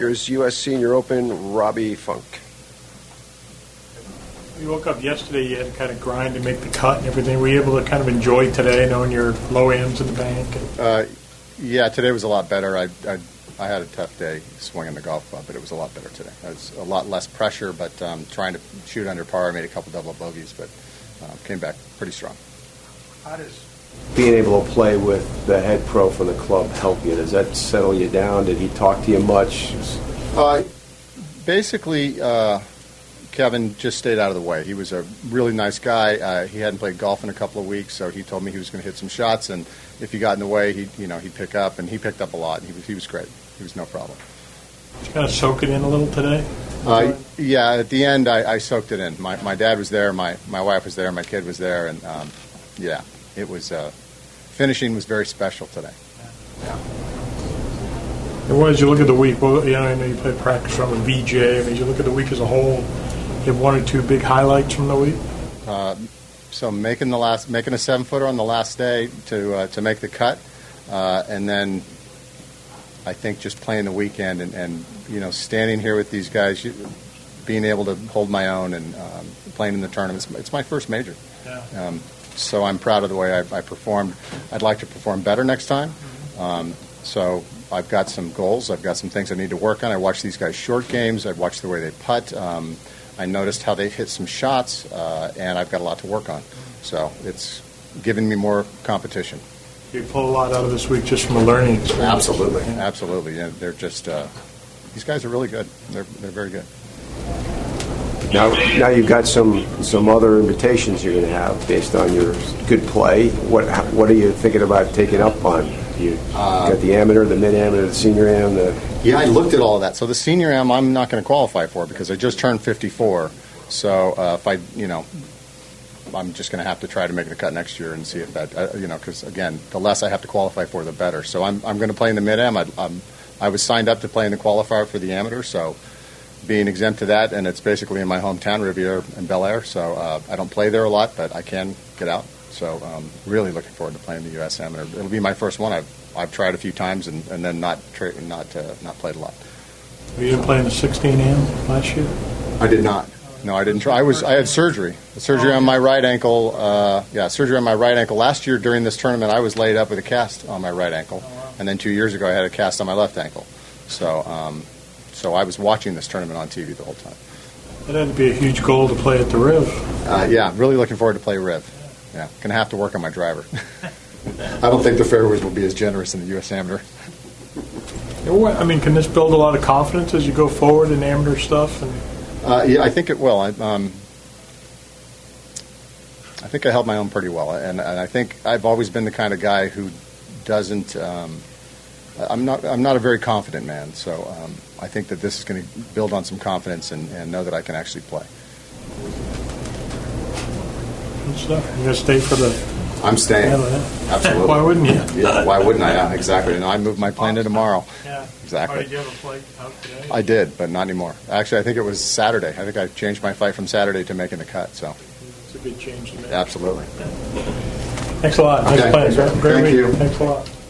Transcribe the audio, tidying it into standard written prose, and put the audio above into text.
year's U.S. Senior Open, Robbie Funk. You woke up yesterday, you had to kind of grind to make the cut and everything. Were you able to kind of enjoy today, knowing your low ends in the bank? Yeah, today was a lot better. I had a tough day swinging the golf club, but it was a lot better today. It was a lot less pressure, but trying to shoot under par. I made a couple double bogeys, but came back pretty strong. How does being able to play with the head pro from the club help you? Does that settle you down? Did he talk to you much? Basically, Kevin just stayed out of the way. He was a really nice guy. He hadn't played golf in a couple of weeks, so he told me he was going to hit some shots, and if he got in the way, he'd pick up, and he picked up a lot. He was great. He was no problem. Did you kind of soak it in a little today? Yeah, at the end, I soaked it in. My dad was there, my wife was there, my kid was there, and yeah, it was finishing was very special today. Yeah. And what did you look at the week? Well, I know you played practice from a VJ. I mean, you look at the week as a whole. You have one or two big highlights from the week. So making a 7-footer on the last day to make the cut, and then I think just playing the weekend and standing here with these guys, being able to hold my own and playing in the tournaments. It's my first major. Yeah. So I'm proud of the way I performed. I'd like to perform better next time. So I've got some goals. I've got some things I need to work on. I watched these guys' short games. I watched the way they putt. I noticed how they hit some shots, and I've got a lot to work on. So it's giving me more competition. You pull a lot out of this week just from a learning experience. Absolutely, absolutely. Yeah, they're just these guys are really good. They're very good. Now you've got some other invitations you're going to have based on your good play. What are you thinking about taking up on? You got the amateur, the mid-amateur, the senior am. Yeah, I looked at all of that. So the senior am, I'm not going to qualify for because I just turned 54. So if I'm just going to have to try to make the cut next year and see if that, because again, the less I have to qualify for, the better. So I'm going to play in the mid-am. I was signed up to play in the qualifier for the amateur, so being exempt to that, and it's basically in my hometown, Riviera and Bel Air, so I don't play there a lot, but I can get out. So really looking forward to playing the U.S. Amateur. It'll be my first one. I've tried a few times and then not played a lot. You didn't play in the 16am last year? I did not. No, I didn't try. I had surgery. Surgery on my right ankle. Surgery on my right ankle. Last year during this tournament, I was laid up with a cast on my right ankle, and then 2 years ago I had a cast on my left ankle. So I was watching this tournament on TV the whole time. It had to be a huge goal to play at the Riv. Yeah, really looking forward to play Riv. Yeah, going to have to work on my driver. I don't think the fairways will be as generous in the U.S. Amateur. I mean, can this build a lot of confidence as you go forward in amateur stuff? Yeah, I think it will. I think I held my own pretty well, and I think I've always been the kind of guy who doesn't. I'm not a very confident man, so I think that this is going to build on some confidence and know that I can actually play. Good stuff. You're going to stay for the... I'm staying. Absolutely. Why wouldn't you? Yeah, why wouldn't I? Yeah, exactly. And I moved my plane to tomorrow. Yeah. Exactly. Did you have a flight out today? I did, but not anymore. Actually, I think it was Saturday. I think I changed my flight from Saturday to making the cut. So it's a big change to make. Absolutely. Thanks a lot. Okay. Nice plans. Great Thank week. you. Thanks a lot.